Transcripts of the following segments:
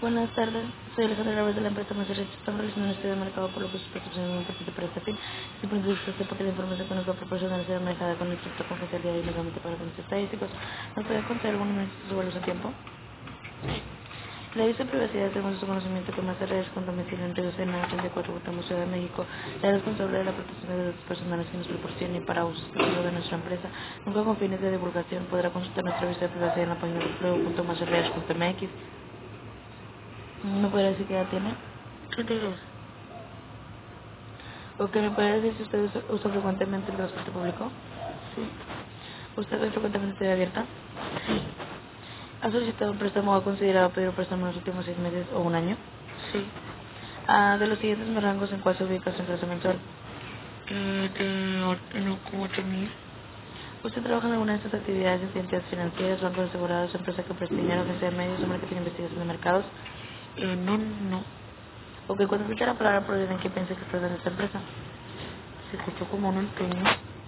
Buenas tardes, soy Alejandra Álvarez de la empresa Master. Estamos realizando un estudio de mercado por lo que se proporciona un importante para este fin. Si por usted porque la información que nos va a proporcionar será manejada con el estricto confidencialidad y legalmente para fines estadísticos. ¿Nos puede contar algunos minutos sobre su tiempo? La lista de privacidad, según su conocimiento, que más redes con domicilio en Río Sena, 84 Butamo, Ciudad de México, la responsable de la protección de datos personales que nos proporcione para uso exclusivo de nuestra empresa, nunca con fines de divulgación, podrá consultar nuestra lista de privacidad en la página www.masterredes.mx. ¿Me puede decir qué edad tiene? 32. ¿O que me puede decir si usted usa frecuentemente el transporte público? Sí, ¿Usted ve frecuentemente estudia abierta? sí, ¿Ha solicitado un préstamo o ha considerado pedir un préstamo en los últimos 6 meses o un año? sí. De los siguientes rangos, ¿en cuál se ubica su ingreso mensual? No, como 8.000. ¿Usted trabaja en alguna de estas actividades de entidades financieras, bancos asegurados, empresa que presta dinero, agencia de medios o marketing de investigación de mercados? No, no. ¿O que cuando escucha la palabra probabilidad en qué piensa que pertenece a esta empresa? Se escuchó como un empeño.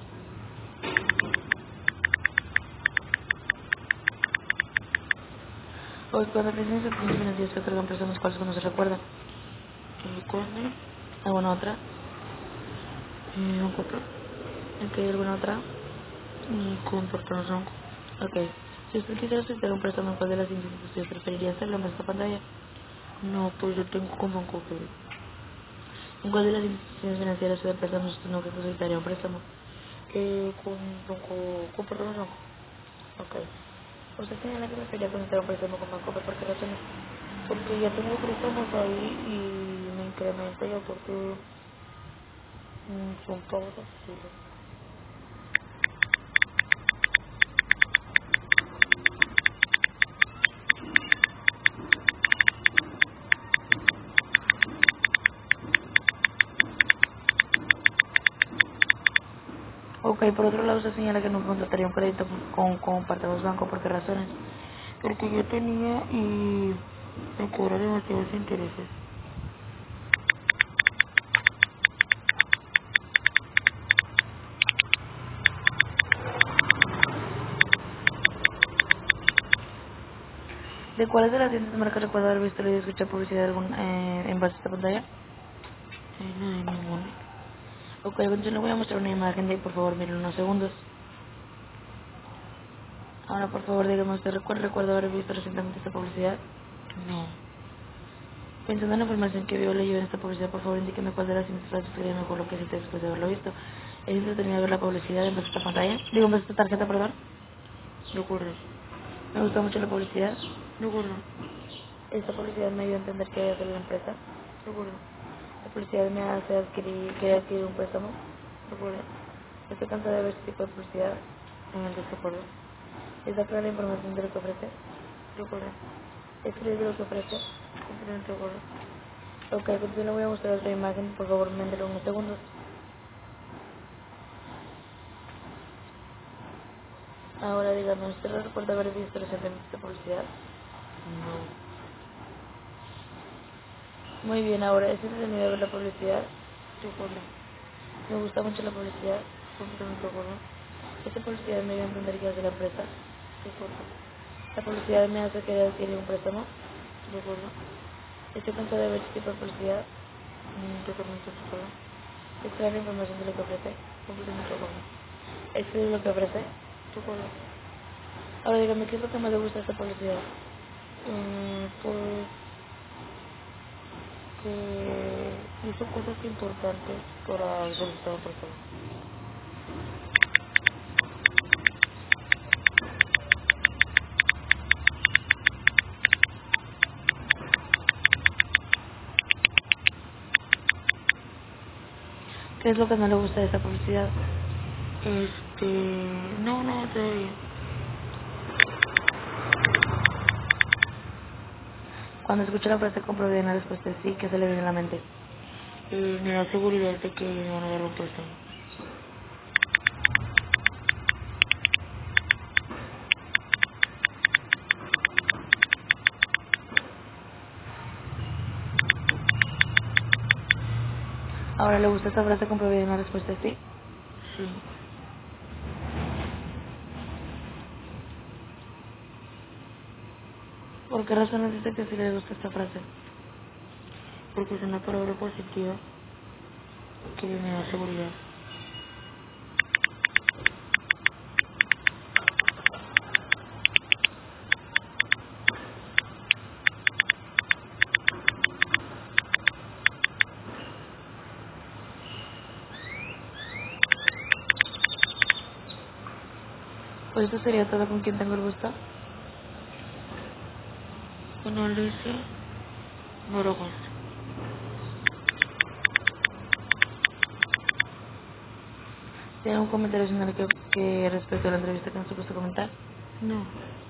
¿O que cuando piensa en instituciones financieras que otorgan préstamos cuáles no se recuerda? ¿Cuándo? ¿Alguna otra? No, compro. ¿En qué hay alguna otra? Comparto los bancos. Ok. Si usted quisiera solicitar un préstamo, ¿cuál de las instituciones preferiría hacerlo en esta pantalla? No, pues yo tengo con Banco Fede. ¿En cuál de las instituciones financieras o de préstamos usted no solicitaría un préstamo? Con Banco, comparto los bancos. Ok. ¿Usted tiene la que preferiría solicitar un préstamo con Banco por qué razones? Porque ya tengo préstamos ahí y me incrementa y aparte son pagos accesibles. Ok, por otro lado, usted señala que no contrataría un crédito con parte de los bancos. ¿Por qué razones? Porque yo tenía y me cobra demasiados intereses. ¿De cuáles de las siguientes marcas recuerda haber visto y escuchar publicidad en base a esta pantalla? No de ninguna. Ok, bueno, yo le voy a mostrar una imagen de ahí, por favor, miren unos segundos. Ahora, por favor, dígame, ¿usted recuerda haber visto recientemente esta publicidad? No. Pensando en la información que vio o leyó en esta publicidad, por favor, indíqueme cuál de las siguientes frases sería mejor lo que siente después de haberlo visto. ¿Es entretenido ver la publicidad en base a esta pantalla? Digo, en base a esta tarjeta, perdón. De acuerdo. Me gusta mucho la publicidad. De acuerdo. Esta publicidad me dio a entender que debe hacer la empresa. De acuerdo. La publicidad me hace querer adquirir un préstamo. De acuerdo. Estoy cansada de ver este tipo de publicidad. En desacuerdo. ¿Está clara la información de lo que ofrece? De acuerdo. ¿Es creíble lo que ofrece? Completamente de acuerdo. Ok, pues yo le voy a mostrar otra imagen. Por favor, méndelo unos segundos. Ahora dígame, ¿usted recuerda haber visto recientemente esta publicidad? No. Muy bien, ahora, ¿es entretenido ver la publicidad? De acuerdo. Me gusta mucho la publicidad. Completamente de acuerdo. Esta publicidad me dio a entender que hace la empresa. De acuerdo. La publicidad me hace querer adquirir un préstamo. De acuerdo. Estoy cansada de ver este tipo de publicidad. Totalmente de acuerdo. Extraer la información de lo que ofrece. Completamente de acuerdo. Escribir lo que ofrece. De acuerdo. Ahora dígame, ¿qué es lo que más le gusta de esta publicidad? Pues que hizo cosas importantes para solicitar un préstamo. ¿Qué es lo que no le gusta de esta publicidad? No, todo bien. Cuando escucha la frase con probabilidad en la respuesta es sí, ¿qué se le viene a la mente? Me da seguridad de que me van a dar un préstamo. Ahora, ¿le gusta esta frase con probabilidad en la respuesta es sí? Sí. ¿Por qué razón dice que sí le gusta esta frase? Porque es una palabra positiva que me da seguridad. Pues esto sería todo. ¿Con quién tengo el gusto? Con Alicia Moragas. ¿Tiene un comentario adicional que respecto a la entrevista que nos gusta comentar? No.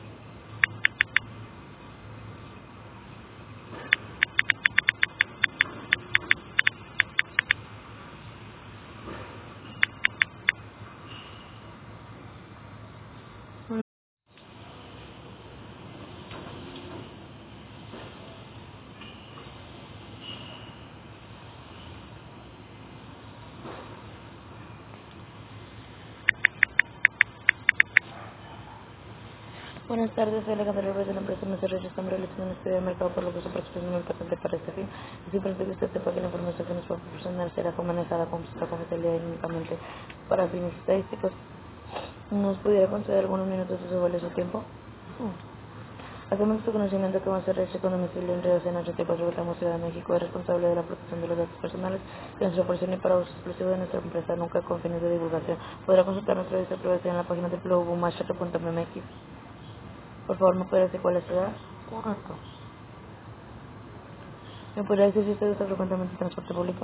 Buenas tardes, soy Alejandra López de la empresa Mercedes. Estamos realizando un estudio de mercado por lo que su participación es muy importante para este fin. Es importante que usted sepa que la información que nos va a proporcionar será manejada con cierta confidencialidad y únicamente para fines estadísticos. ¿Nos pudiera conceder algunos minutos de su valioso tiempo? Hacemos su conocimiento que Monserrat con domicilio en Río Sena 84 Reclamo Ciudad de México es responsable de la protección de los datos personales que nuestra porción y para uso exclusivo de nuestra empresa, nunca con fines de divulgación. Podrá consultar nuestra lista de privacidad en la página de blogumachete.mx. Por favor, ¿me puede decir cuál es su edad? Correcto. ¿Me podría decir si usted usa frecuentemente el transporte público?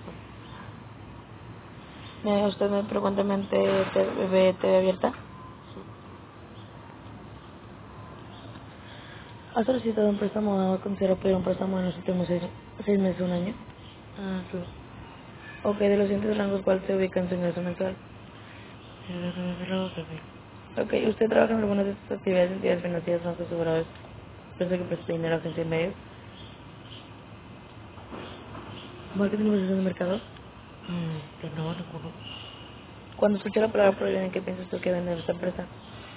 ¿Usted me frecuentemente ve TV abierta? ¿Ha solicitado un préstamo o considera pedir un préstamo en los últimos 6 meses o un año? Sí. Ok, de los siguientes rangos, ¿cuál se ubica en su ingreso mensual? De 9.000 a 12.000. Ok, ¿usted trabaja en alguna de estas actividades, entidades financieras, bancos asegurados, empresa que presta dinero, agencia de medios? ¿Marketing y negociación de mercado? No, ninguno. Cuando escucha la palabra prohibida, ¿en qué piensa usted que vende esta empresa?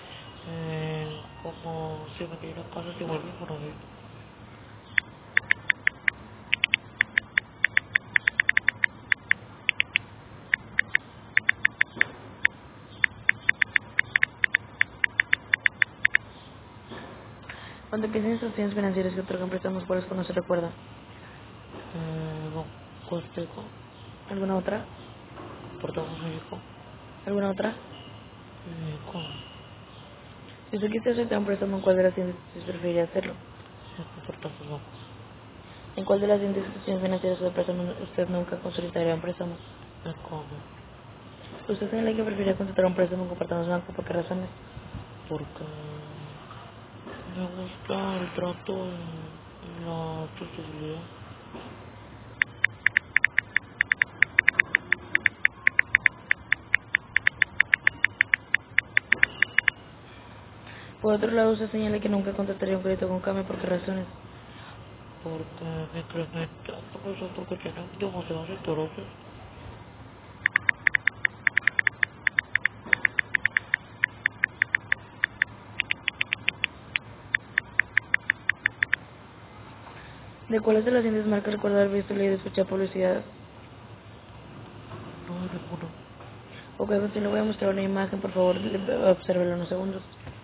Como si me diera cosas y vuelven por ahí. Cuando piensa en instituciones financieras que otorgan préstamos, ¿cuáles no se recuerda? No, Costeco, ¿Alguna otra? Portavoz México, ¿Alguna otra? con Si usted quisiera solicitar un préstamo, ¿en cuál de las siguientes instituciones preferiría hacerlo? Portavoz Bancos, ¿En cuál de las siguientes instituciones financieras o de préstamo usted nunca solicitaría un préstamo? Econo, ¿Usted tiene la que preferiría contratar un préstamo con Portavoz Banco? ¿Por qué razones? porque me gusta el trato y la accesibilidad. Por otro lado, usted señala que nunca contrataría un crédito con CAME. ¿Por qué razones? Porque me incrementa, por eso porque tienen demasiados intereses. ¿De cuáles de las siguientes marcas recuerda haber visto, leído, escuchado publicidad? No, ninguno. Ok, a continuación le voy a mostrar una imagen, por favor, obsérvela unos segundos.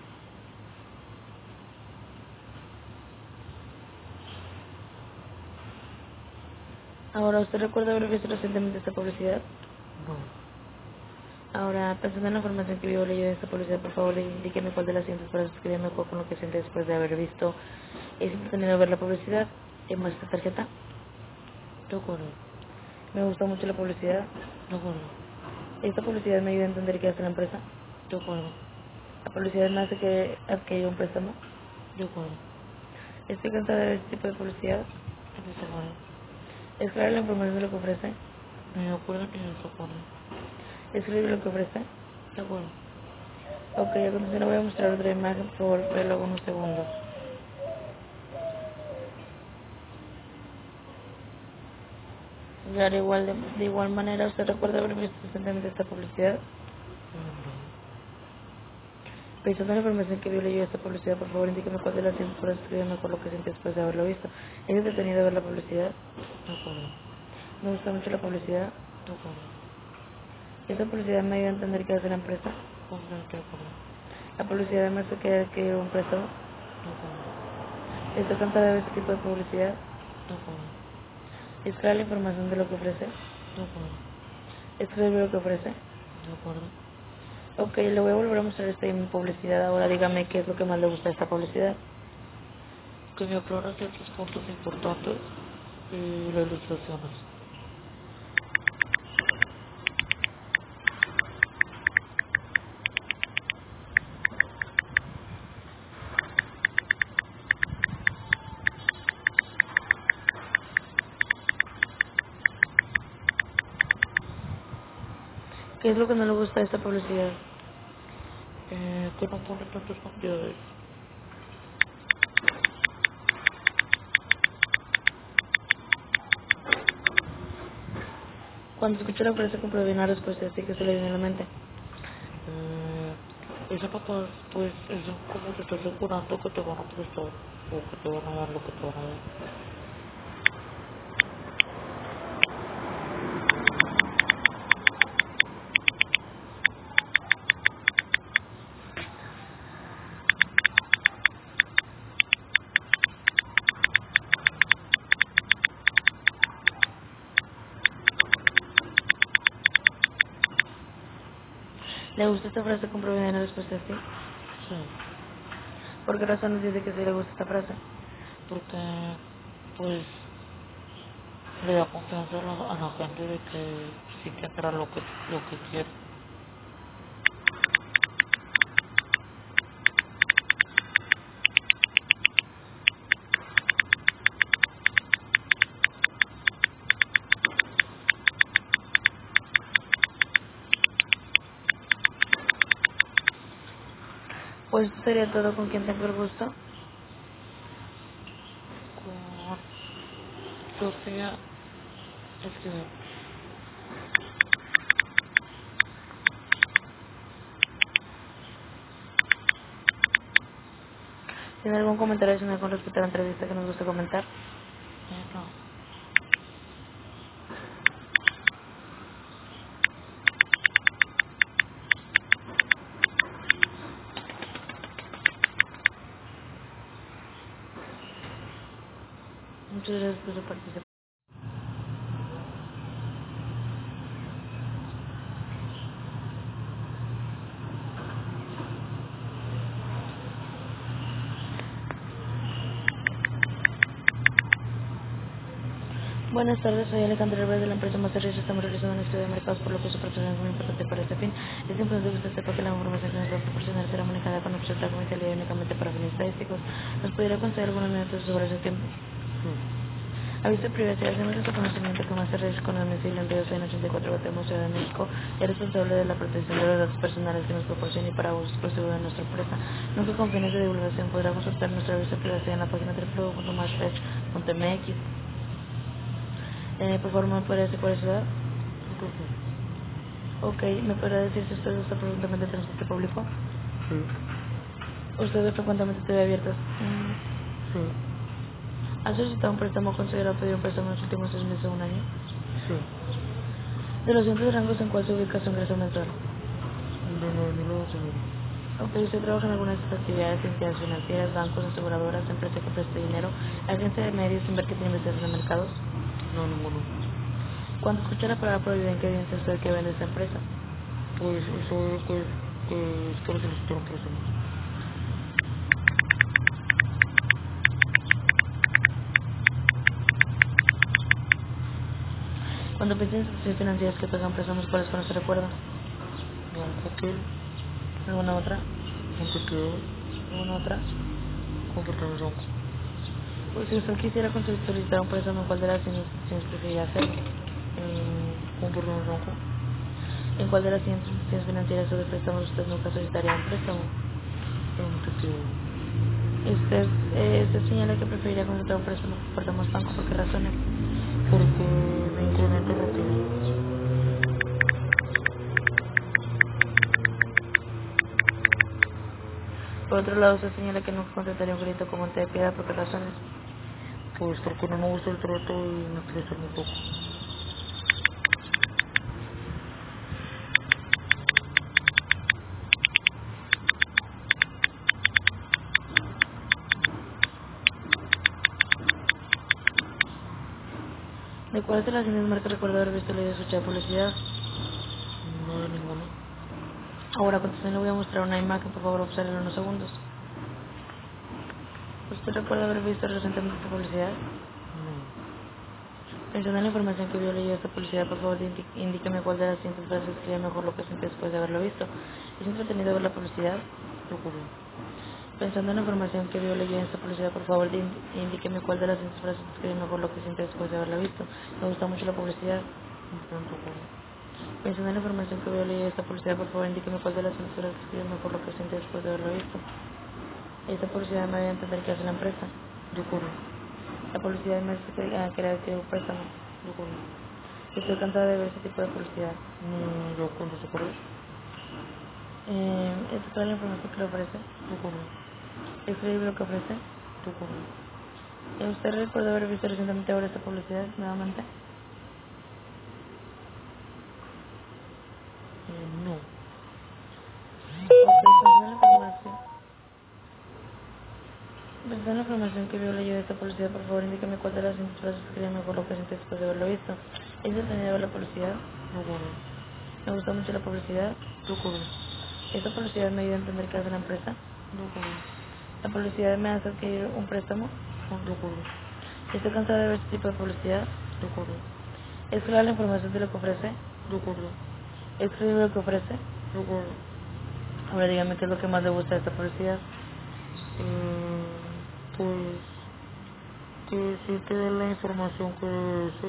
Ahora, ¿usted recuerda haber visto recientemente esta publicidad? No, Ahora, pensando en la información que vio leyó de esta publicidad, por favor, indíqueme cuál de las siguientes frases que me acuerdo con lo que siente después de haber visto es entretenido ver la publicidad. Más esta tarjeta. de acuerdo, Me gustó mucho la publicidad. de acuerdo, Esta publicidad me ayuda a entender qué hace la empresa. de acuerdo, La publicidad me hace que adquirir un préstamo. de acuerdo, Estoy cansada de este tipo de publicidad. en desacuerdo, Es clara la información de lo que ofrece. ni de acuerdo ni de desacuerdo, Es creíble lo que ofrece. de acuerdo. Ok, a continuación le voy a mostrar otra imagen, por favor, verlo unos segundos. Claro, de igual manera, ¿usted recuerda haber visto recientemente esta publicidad? No, Pensando en la información que vio leyó esta publicidad, por favor indíqueme cuál de las siguientes frases escribe mejor lo que siente después de haberlo visto. ¿Es entretenido ver la publicidad? De acuerdo. ¿Me gusta mucho la publicidad? De acuerdo. ¿Esta publicidad me ayuda a entender qué hace la empresa? Completamente de acuerdo. ¿La publicidad me hace creer que un prestado? De acuerdo. ¿Estoy cansada de ver este tipo de publicidad? De acuerdo. ¿Es clara la información de lo que ofrece? De acuerdo. ¿Es creíble lo que ofrece? De acuerdo. Ok, le voy a volver a mostrar esta publicidad. Ahora dígame qué es lo que más le gusta de esta publicidad. Que me aclara ciertos puntos importantes y las ilustraciones. ¿Qué es lo que no le gusta de esta publicidad? Que no pone tantas cantidades. Cuando escucha la frase compruebe una respuesta así que se le viene a la mente. Esa papá, pues, es como te estás asegurando que te van a prestar o que te van a dar lo que te van a dar. ¿Le gusta esta frase compruebe una respuesta así? Sí, ¿Por qué razón nos dice que sí le gusta esta frase? porque, pues, le da confianza a la gente de que sí tendrá lo que quiere. Pues esto sería todo. ¿Con quien tengo el gusto? Con Sofía Esquivel. ¿Tiene algún comentario adicional con respecto a la entrevista que nos guste comentar? No, Muchas gracias por su participación. Buenas tardes, soy Alejandra Herrera de la empresa Master Servicios. Estamos realizando un estudio de mercados, por lo que su oportunidad es muy importante para este fin. Es importante que usted sepa que la información que nos va a proporcionar será manejada con absoluta confidencialidad y únicamente para fines estadísticos. ¿Nos podría conceder algunos minutos sobre ese tiempo? sí, Aviso de privacidad, hacemos nuestro conocimiento que Master Servicios con domicilio en Río 84 Guatemala, Ciudad de México, es responsable de la protección de los datos personales que nos proporciona y para uso exclusivo de nuestra empresa. Nunca con fines de divulgación podrá consultar nuestra aviso de privacidad en la página www.masterservice.mx. Por favor, ¿me puede decir cuál es su edad? entonces, Ok, ¿me podrá decir si usted usa frecuentemente transporte público? sí, ¿Usted ve frecuentemente TV abiertas? sí, ¿Ha solicitado un préstamo considerado pedir un préstamo en los últimos 6 meses o un año? sí, De los siguientes rangos, ¿en cuál se ubica su ingreso mensual? de 9.000 Ok, ¿usted trabaja en alguna de estas actividades, entidades financieras, bancos, aseguradoras, empresas que preste dinero, agencia de medios, marketing, investigación de mercados? no, ninguno. Cuando escucha la palabra prohibida, ¿en qué evidencia usted que vende esta empresa? Pues eso es que es para solicitar un préstamo. Cuando piensa en instituciones financieras que pagan préstamos, ¿cuáles no se recuerda? Un hotel, ¿Alguna otra? un tequila, ¿Alguna otra? contratar un banco. Pues si usted quisiera solicitar un préstamo, ¿cuál de las instituciones preferiría hacerlo? Contratar un banco, ¿En cuál de las siguientes instituciones financieras o de préstamos usted nunca solicitaría un préstamo? un tequila. Usted señala que preferiría contratar un préstamo que portamos banco. ¿Por qué razones? Porque me incrementa rápido. Por otro lado, se señala que nunca contrataría un crédito con monte de piedad. ¿Por qué razones? Pues porque no me gusta el trato y me quiero hacer muy poco. ¿De cuáles de las siguientes marcas recuerda haber visto, leído, escuchado publicidad? No hay ninguno. Ahora, a continuación le voy a mostrar una imagen. Por favor, observen unos segundos. ¿Usted recuerda haber visto recientemente esta publicidad? No. Pensando en la información que vio o leyó esta publicidad, por favor, indíqueme cuál de las siguientes frases describe mejor lo que siente después de haberlo visto. ¿Es entretenido ver la publicidad? De acuerdo. Pensando en la información que vio o leyó en esta publicidad, por favor, indíqueme cuál de las siguientes frases describe mejor lo que siente después de haberla visto. Me gusta mucho la publicidad. Completamente de acuerdo. Pensando en la información que vio o leyó en esta publicidad, por favor, indíqueme cuál de las siguientes frases describe mejor lo que siente después de haberlo visto. Esta publicidad me da a entender que hace la empresa. De acuerdo. La publicidad me hace creer que un préstamo. De acuerdo. Estoy cansada de ver ese tipo de publicidad. De acuerdo, ¿de acuerdo? ¿Es toda la información que le ofrece? De acuerdo. ¿Es creíble lo que ofrece? De acuerdo. ¿Usted recuerda haber visto recientemente ahora esta publicidad nuevamente? No. Ok, pensando en la información que vio o leyó de esta publicidad, por favor, indíqueme cuál de las siguientes frases escribe mejor lo que siente después de haberlo visto. ¿Es entretenido ver la publicidad? De acuerdo. ¿Me gusta mucho la publicidad? De acuerdo. ¿Esta publicidad me ayuda a entender qué hace la empresa? De acuerdo. ¿La publicidad me hace adquirir un préstamo? De acuerdo. ¿Estoy cansada de ver este tipo de publicidad? De acuerdo. ¿Es clara la información de lo que ofrece? De acuerdo. ¿Es creíble lo que ofrece? De acuerdo. Ahora dígame qué es lo que más le gusta de esta publicidad. Pues que sí te da la información que debe ser.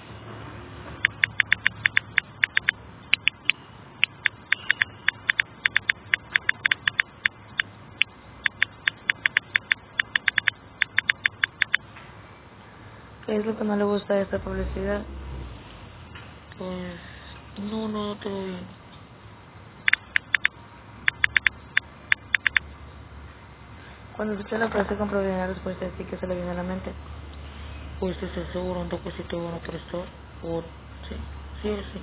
¿Qué es lo que más le gusta de esta publicidad? Pues no, no, todo bien. Cuando escucha la frase con probabilidad la respuesta es sí, que se le viene a la mente. Pues te estoy asegurando que sí te van a prestar. O sí, sí, sí.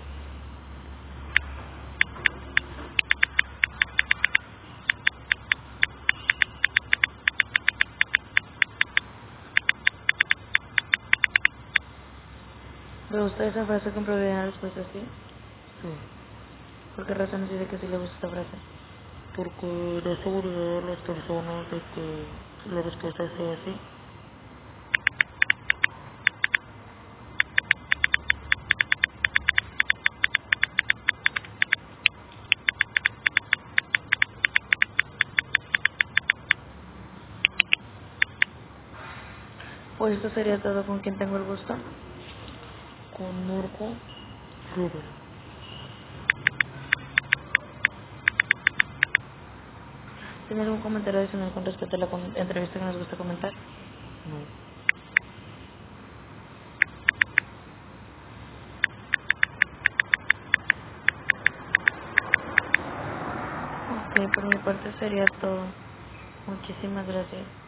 ¿Le gusta esa frase con probabilidad la respuesta es sí? Sí. ¿Por qué razones dice que sí le gusta esta frase? Porque da seguridad a las personas de que la respuesta sea así. Pues esto sería todo. ¿Con quien tengo el gusto? Con Marco Rubén. ¿Tiene algún comentario adicional con respecto a la entrevista que nos gusta comentar? No. Ok, por mi parte sería todo. Muchísimas gracias.